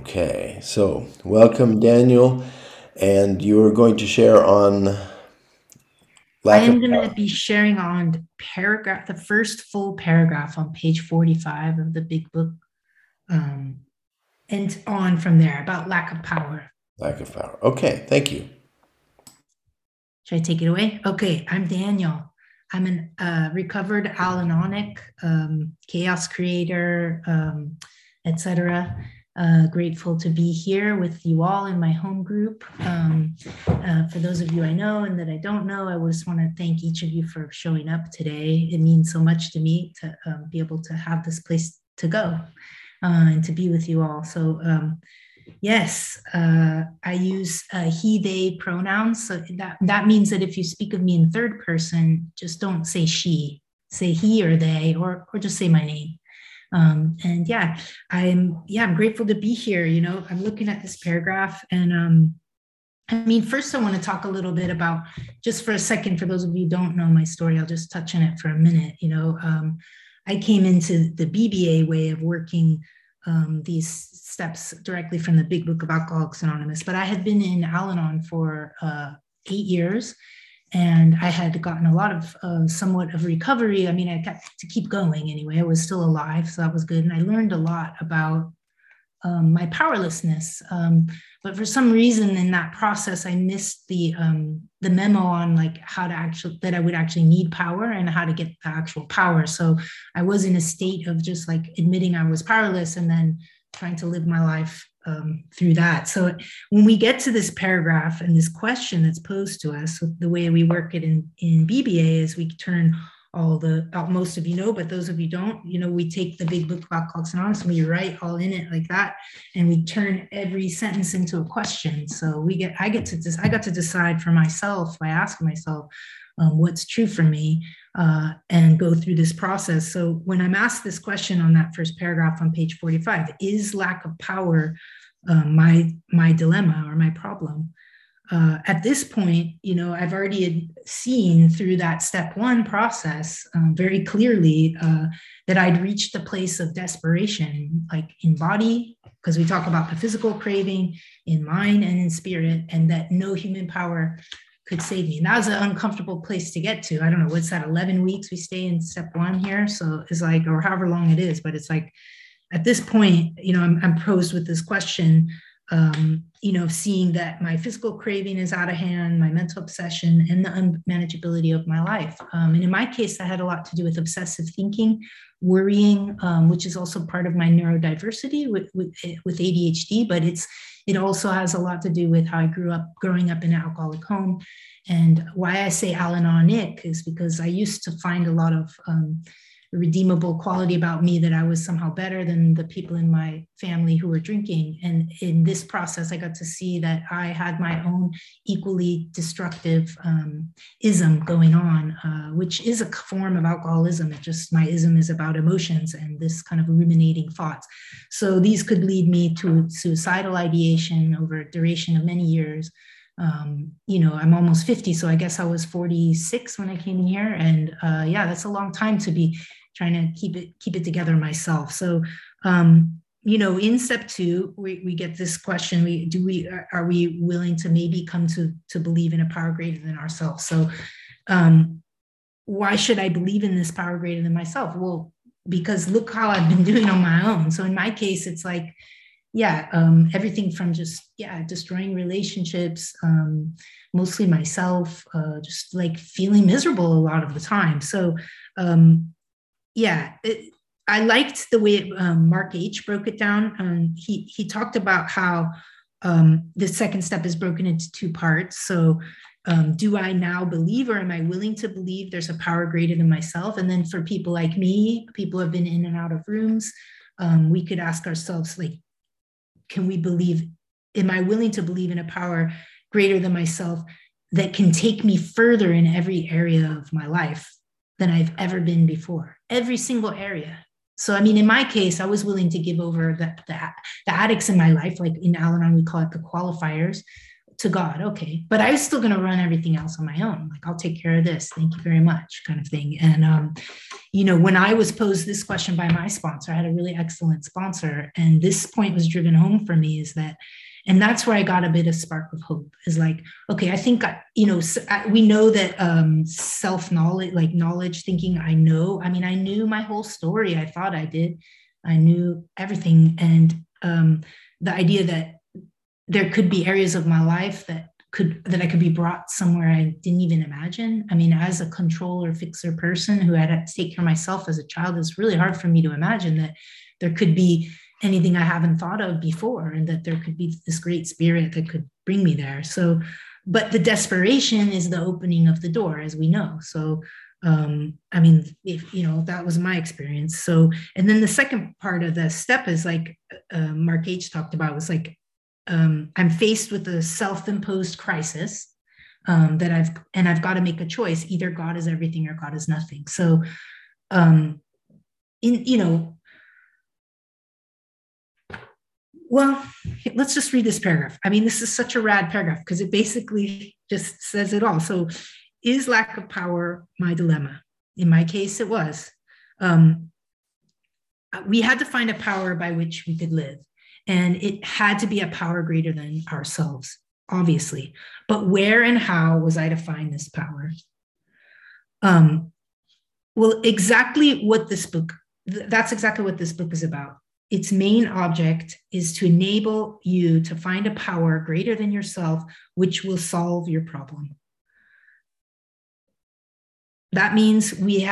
Okay, so welcome, Daniel, and you are going to share on I lack of am going to power. be sharing on paragraph, the first full paragraph on page 45 of the big book, um, and on from there about lack of power. Lack of power. Okay, thank you. Should I take it away? Okay, I'm Daniel. I'm an recovered Al-Anonic, chaos creator, etc. Grateful to be here with you all in my home group. For those of you I know and that I don't know, I just want to thank each of you for showing up today. It means so much to me to be able to have this place to go and to be with you all. So yes, I use he, they pronouns. So that means that if you speak of me in third person, just don't say she, say he or they, or just say my name. And I'm grateful to be here. You know, I'm looking at this paragraph, and I mean, first I want to talk a little bit about, just for a second, for those of you who don't know my story, I'll just touch on it for a minute. I came into the BBA way of working these steps directly from the Big Book of Alcoholics Anonymous, but I had been in Al Anon for 8 years, and I had gotten a lot of somewhat of recovery. I mean, I got to keep going anyway. I was still alive, so that was good. And I learned a lot about my powerlessness. But for some reason in that process, I missed the memo on like how to actually, that I would actually need power and how to get the actual power. So I was in a state of just like admitting I was powerless and then trying to live my life through that. So when we get to this paragraph and this question that's posed to us, the way we work it in BBA is we turn most of you know, but those of you don't, we take the big book of Alcoholics Anonymous and we write all in it like that, and we turn every sentence into a question. So I got to decide for myself by asking myself what's true for me, and go through this process. So when I'm asked this question on that first paragraph on page 45, is lack of power my dilemma or my problem? At this point, I've already seen through that step one process very clearly that I'd reached the place of desperation, like in body, because we talk about the physical craving, in mind and in spirit, and that no human power could save me. And that was an uncomfortable place to get to. I don't know, what's that, 11 weeks we stay in step one here? So it's like, or however long it is, but it's like, at this point, I'm posed with this question, seeing that my physical craving is out of hand, my mental obsession, and the unmanageability of my life. And in my case, that had a lot to do with obsessive thinking, worrying, which is also part of my neurodiversity with ADHD, but it also has a lot to do with how I growing up in an alcoholic home. And why I say Al-Anonic is because I used to find a lot of redeemable quality about me, that I was somehow better than the people in my family who were drinking. And in this process, I got to see that I had my own equally destructive ism going on, which is a form of alcoholism. It just, my ism is about emotions and this kind of ruminating thoughts. So these could lead me to suicidal ideation over a duration of many years. I'm almost 50, so I guess I was 46 when I came in here, and that's a long time to be trying to keep it together myself. So in step two, we get this question: are we willing to maybe come to believe in a power greater than ourselves? So why should I believe in this power greater than myself? Well, because look how I've been doing on my own. So in my case, it's like, everything from just destroying relationships, mostly myself, just like feeling miserable a lot of the time. So um, I liked the way Mark H broke it down. He talked about how the second step is broken into two parts. So do I now believe, or am I willing to believe there's a power greater than myself? And then for people like me, people who have been in and out of rooms, we could ask ourselves, like, can we believe, am I willing to believe in a power greater than myself that can take me further in every area of my life than I've ever been before? Every single area. So, I mean, in my case, I was willing to give over the addicts in my life, like in Al Anon, we call it the qualifiers, to God. Okay. But I was still going to run everything else on my own. Like, I'll take care of this. Thank you very much, kind of thing. And, when I was posed this question by my sponsor, I had a really excellent sponsor. And this point was driven home for me is that, and that's where I got a bit of spark of hope is like, okay, I think, we know that self-knowledge, like knowledge thinking, I knew my whole story. I thought I did. I knew everything. And the idea that there could be areas of my life that I could be brought somewhere I didn't even imagine. I mean, as a controller, fixer person who had to take care of myself as a child, it's really hard for me to imagine that there could be anything I haven't thought of before, and that there could be this great spirit that could bring me there. So, but the desperation is the opening of the door, as we know. So, if that was my experience. So, and then the second part of the step is like Mark H talked about, was like, I'm faced with a self-imposed crisis that I've got to make a choice. Either God is everything or God is nothing. So, well, let's just read this paragraph. I mean, this is such a rad paragraph because it basically just says it all. So, is lack of power my dilemma? In my case, it was. We had to find a power by which we could live. And it had to be a power greater than ourselves, obviously. But where and how was I to find this power? Well, that's exactly what this book is about. Its main object is to enable you to find a power greater than yourself, which will solve your problem. That means we've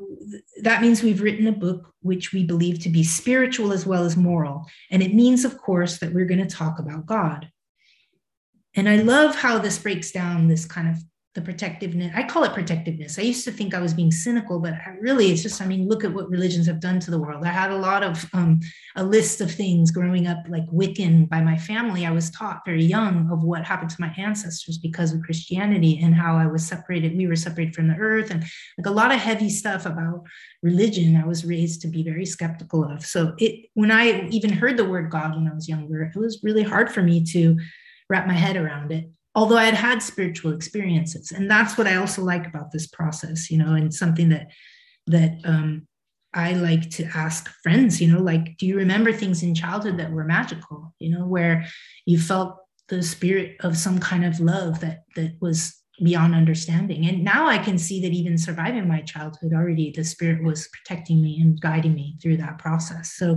written a book which we believe to be spiritual as well as moral. And it means, of course, that we're going to talk about God. And I love how this breaks down this kind of the protectiveness. I call it protectiveness. I used to think I was being cynical, but it's just, look at what religions have done to the world. I had a lot of, a list of things growing up, like Wiccan by my family. I was taught very young of what happened to my ancestors because of Christianity and how we were separated from the earth, and like a lot of heavy stuff about religion I was raised to be very skeptical of. So when I even heard the word God when I was younger, it was really hard for me to wrap my head around it. Although I had spiritual experiences. And that's what I also like about this process, and something that I like to ask friends, like, do you remember things in childhood that were magical, where you felt the spirit of some kind of love that was beyond understanding? And now I can see that even surviving my childhood already, the spirit was protecting me and guiding me through that process. So,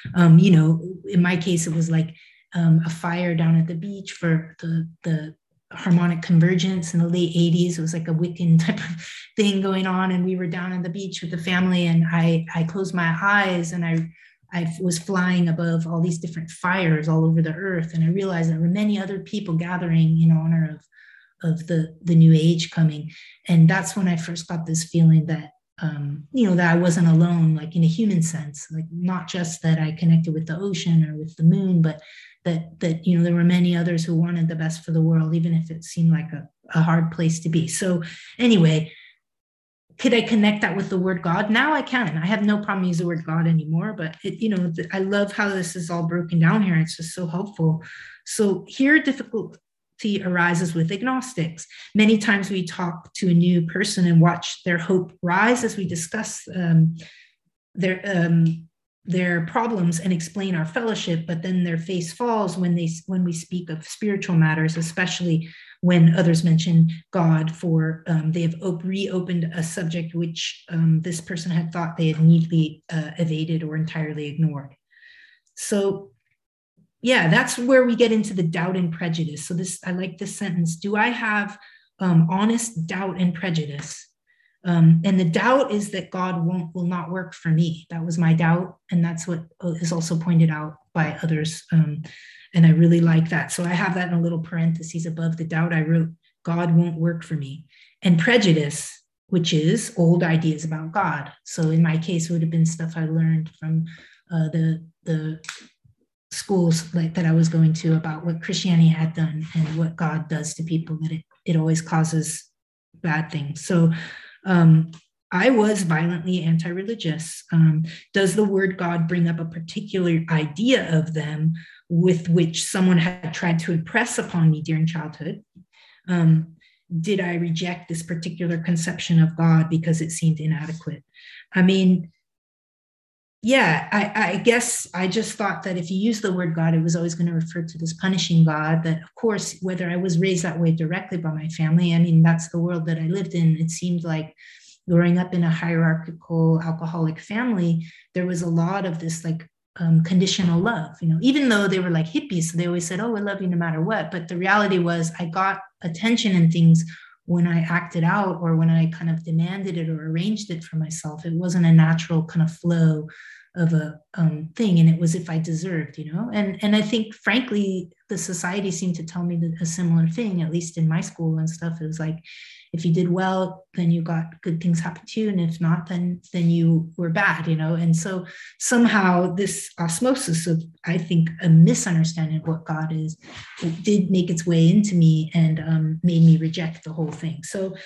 in my case, it was like a fire down at the beach for the harmonic convergence in the late 80s. It was like a Wiccan type of thing going on. And we were down on the beach with the family, and I closed my eyes, and I was flying above all these different fires all over the earth. And I realized there were many other people gathering in honor of the new age coming. And that's when I first got this feeling that, that I wasn't alone, like in a human sense, like not just that I connected with the ocean or with the moon, but that there were many others who wanted the best for the world, even if it seemed like a hard place to be. So anyway, could I connect that with the word God? Now I can. I have no problem using the word God anymore, but I love how this is all broken down here. It's just so helpful. So here, difficulty arises with agnostics. Many times we talk to a new person and watch their hope rise as we discuss their problems and explain our fellowship, but then their face falls when we speak of spiritual matters, especially when others mention God for they have reopened a subject which this person had thought they had neatly evaded or entirely ignored. So yeah, that's where we get into the doubt and prejudice. So I like this sentence: do I have honest doubt and prejudice? And the doubt is that God will not work for me. That was my doubt. And that's what is also pointed out by others. And I really like that. So I have that in a little parentheses above the doubt. I wrote, God won't work for me. And prejudice, which is old ideas about God. So in my case, it would have been stuff I learned from the schools that I was going to about what Christianity had done and what God does to people, that it always causes bad things. So I was violently anti-religious. Does the word God bring up a particular idea of them with which someone had tried to impress upon me during childhood? Um, did I reject this particular conception of God because it seemed inadequate? I mean, yeah, I guess I just thought that if you use the word God, it was always going to refer to this punishing God. That, of course, whether I was raised that way directly by my family, I mean, that's the world that I lived in. It seemed like growing up in a hierarchical alcoholic family, there was a lot of this like conditional love, even though they were like hippies. So they always said, oh, I love you no matter what. But the reality was I got attention and things when I acted out or when I kind of demanded it or arranged it for myself. It wasn't a natural kind of flow of a thing, and it was if I deserved, and I think frankly the society seemed to tell me a similar thing, at least in my school and stuff. It was like, if you did well, then you got good things happen to you, and if not, then you were bad, and so somehow this osmosis of, I think, a misunderstanding of what God is, it did make its way into me and made me reject the whole thing. So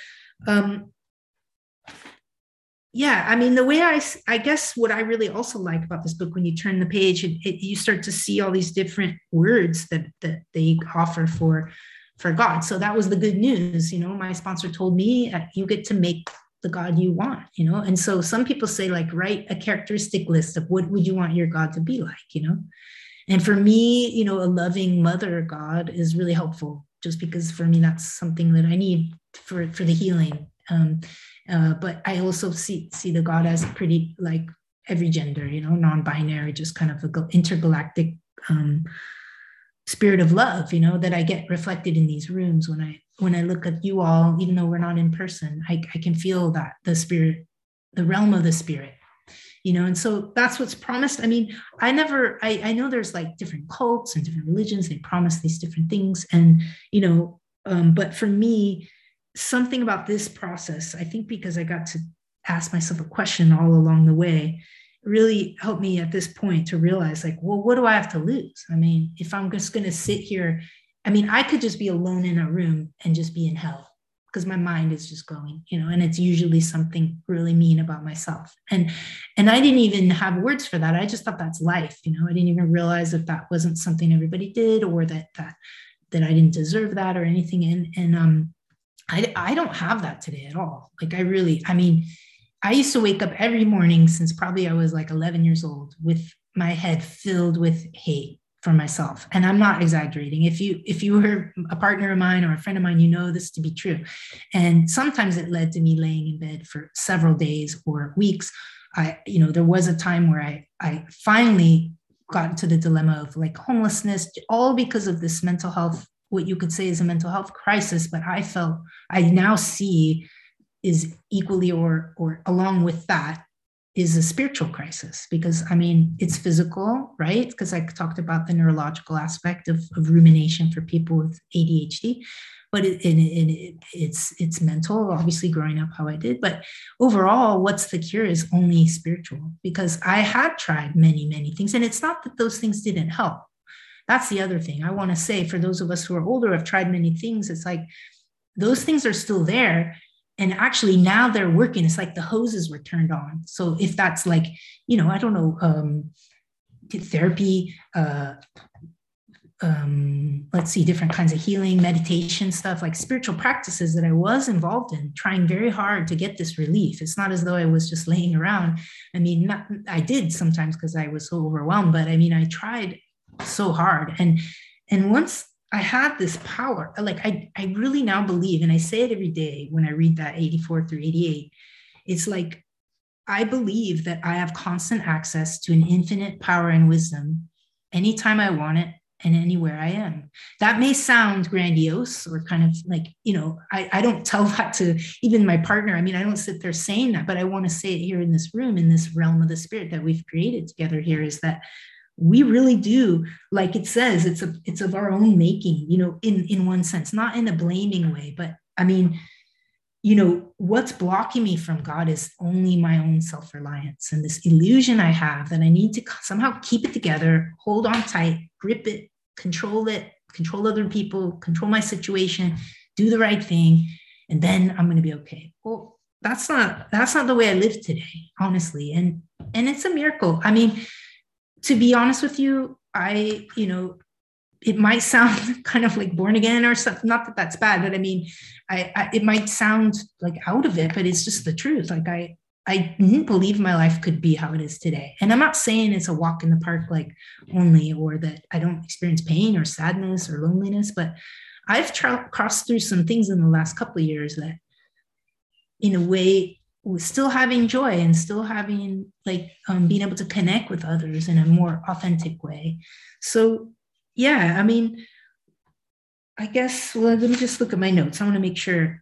yeah, I mean, the way I guess what I really also like about this book, when you turn the page, you start to see all these different words that they offer for God. So that was the good news. My sponsor told me, you get to make the God you want, and so some people say, like, write a characteristic list of what would you want your God to be like, and for me, a loving mother God is really helpful, just because for me, that's something that I need for the healing. But I also see the God as pretty, like, every gender, non-binary, just kind of an intergalactic spirit of love, that I get reflected in these rooms when I look at you all, even though we're not in person. I can feel that the spirit, the realm of the spirit, and so that's what's promised. I mean, I know there's like different cults and different religions, they promise these different things, and but for me, something about this process, I think because I got to ask myself a question all along the way, really helped me at this point to realize, like, well, what do I have to lose? I mean, if I'm just going to sit here, I mean, I could just be alone in a room and just be in hell because my mind is just going, and it's usually something really mean about myself. And I didn't even have words for that. I just thought that's life. I didn't even realize that wasn't something everybody did, or that I didn't deserve that or anything. And I don't have that today at all. Like, I mean, I used to wake up every morning since probably I was like 11 years old with my head filled with hate for myself. And I'm not exaggerating. If you were a partner of mine or a friend of mine, this to be true. And sometimes it led to me laying in bed for several days or weeks. There was a time where I finally got into the dilemma of like homelessness, all because of this mental health, what you could say is a mental health crisis, but I now see is equally or along with that is a spiritual crisis, because I mean, it's physical, right? Because I talked about the neurological aspect of rumination for people with ADHD, but it's mental, obviously growing up how I did. But overall, what's the cure is only spiritual, because I had tried many, many things. And it's not that those things didn't help. That's the other thing I want to say. For those of us who are older, have tried many things. It's like those things are still there. And actually now they're working. It's like the hoses were turned on. So if that's like, I don't know, therapy, let's see, different kinds of healing, meditation stuff, like spiritual practices that I was involved in, trying very hard to get this relief. It's not as though I was just laying around. I mean, I did sometimes because I was so overwhelmed, but I mean, I tried so hard. And once I had this power, like I really now believe, and I say it every day when I read that 84 through 88, it's like, I believe that I have constant access to an infinite power and wisdom anytime I want it and anywhere I am. That may sound grandiose or kind of like, I don't tell that to even my partner. I mean, I don't sit there saying that, but I want to say it here in this room, in this realm of the spirit that we've created together here, is that we really do, like it says, it's of our own making, in one sense, not in a blaming way, but I mean, what's blocking me from God is only my own self-reliance and this illusion I have that I need to somehow keep it together, hold on tight, grip it, control other people, control my situation, do the right thing, and then I'm going to be okay. Well, that's not the way I live today, honestly. And it's a miracle. I mean, to be honest with you, it might sound kind of like born again or something. Not that that's bad, but I mean, it might sound like out of it, but it's just the truth. Like I didn't believe my life could be how it is today. And I'm not saying it's a walk in the park, like only, or that I don't experience pain or sadness or loneliness, but I've crossed through some things in the last couple of years that, in a way, was still having joy and still having like being able to connect with others in a more authentic way. So yeah, I mean, I guess, well, let me just look at my notes. I want to make sure.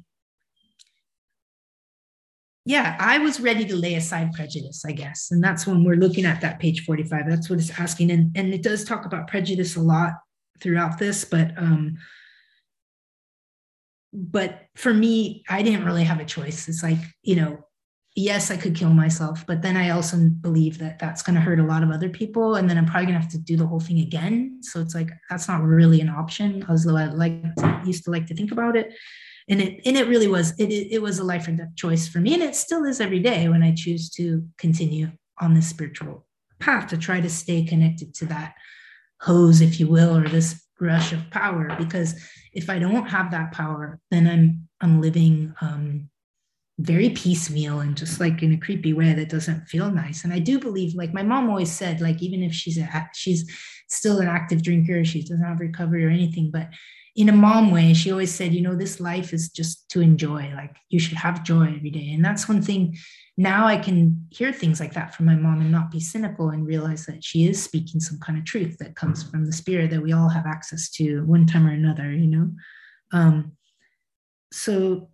Yeah, I was ready to lay aside prejudice, I guess. And that's when we're looking at that page 45. That's what it's asking. And it does talk about prejudice a lot throughout this, but for me, I didn't really have a choice. It's like, yes, I could kill myself, but then I also believe that that's going to hurt a lot of other people. And then I'm probably going to have to do the whole thing again. So it's like, that's not really an option, although used to like to think about it. And it really was, it was a life or death choice for me. And it still is every day when I choose to continue on this spiritual path to try to stay connected to that hose, if you will, or this rush of power. Because if I don't have that power, then I'm living very piecemeal and just like in a creepy way that doesn't feel nice. And I do believe, like my mom always said, like even if she's still an active drinker, she doesn't have recovery or anything, but in a mom way, she always said, this life is just to enjoy. Like you should have joy every day. And that's one thing. Now I can hear things like that from my mom and not be cynical and realize that she is speaking some kind of truth that comes from the spirit that we all have access to one time or another, Um, so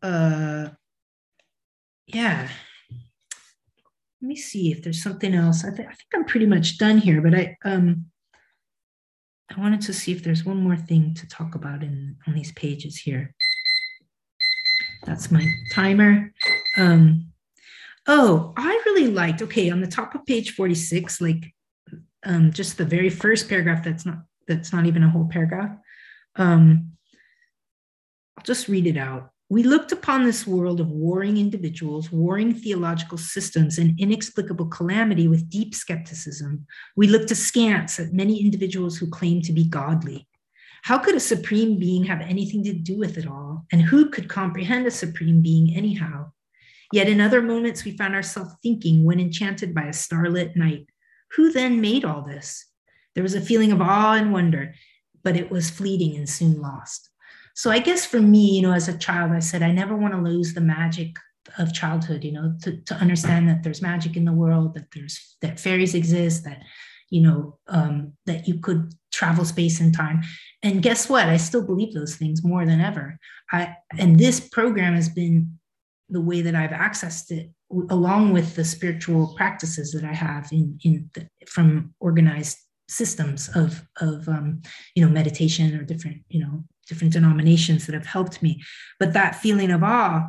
yeah, let me see if there's something else. I think I'm pretty much done here, but I wanted to see if there's one more thing to talk about on these pages here. That's my timer. I really liked, okay, on the top of page 46, like just the very first paragraph, that's not even a whole paragraph. I'll just read it out. We looked upon this world of warring individuals, warring theological systems, and inexplicable calamity with deep skepticism. We looked askance at many individuals who claimed to be godly. How could a supreme being have anything to do with it all? And who could comprehend a supreme being anyhow? Yet in other moments, we found ourselves thinking, when enchanted by a starlit night, who then made all this? There was a feeling of awe and wonder, but it was fleeting and soon lost. So I guess for me, as a child, I said, I never want to lose the magic of childhood, to understand that there's magic in the world, that fairies exist, that, that you could travel space and time. And guess what? I still believe those things more than ever. And this program has been the way that I've accessed it, along with the spiritual practices that I have from organized systems of meditation or different denominations that have helped me. But that feeling of awe,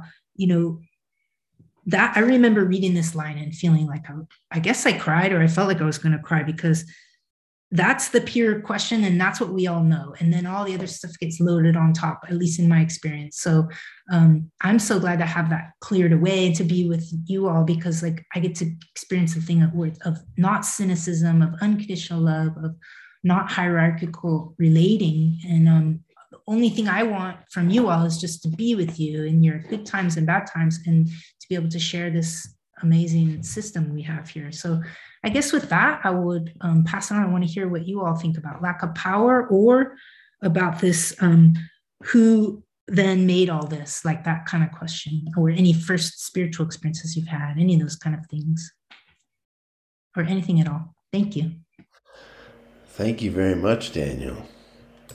that I remember reading this line and feeling like I guess I cried, or I felt like I was going to cry, because that's the pure question, and that's what we all know. And then all the other stuff gets loaded on top, at least in my experience. So I'm so glad to have that cleared away and to be with you all, because like I get to experience the thing of not cynicism, of unconditional love, of not hierarchical relating. And the only thing I want from you all is just to be with you in your good times and bad times, and to be able to share this amazing system we have here. So I guess with that, I would pass on. I want to hear what you all think about lack of power, or about this, who then made all this, like that kind of question, or any first spiritual experiences you've had, any of those kind of things, or anything at all. Thank you. Thank you very much, Daniel.